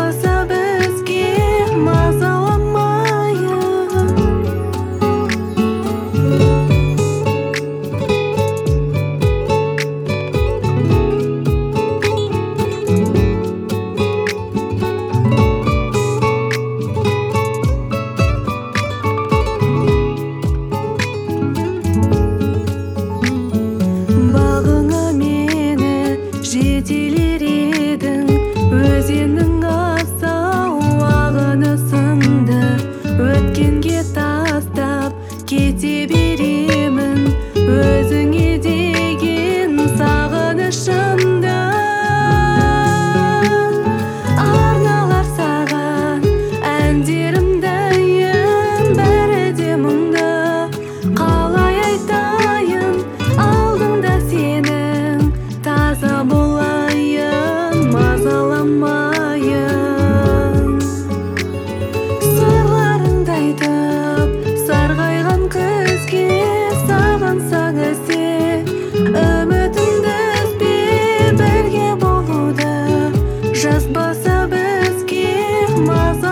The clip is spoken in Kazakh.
жазбаса бізге мазаламайын. Бағыңа мені жетелер едің, өзеннің асау ағыны сынды. Өткенге тастап кете беремін, өзіңе деген сағынышымды. Арналар саған әндерімді, бәрі де мұңды. Қалай айтайын алдыңда сенің, таза болайын, мазаламайын. Сырларыңды айтып сарғайған күзге, сағынсаң ізде үмітіңді үзбе, бірге болуды жазбаса бізге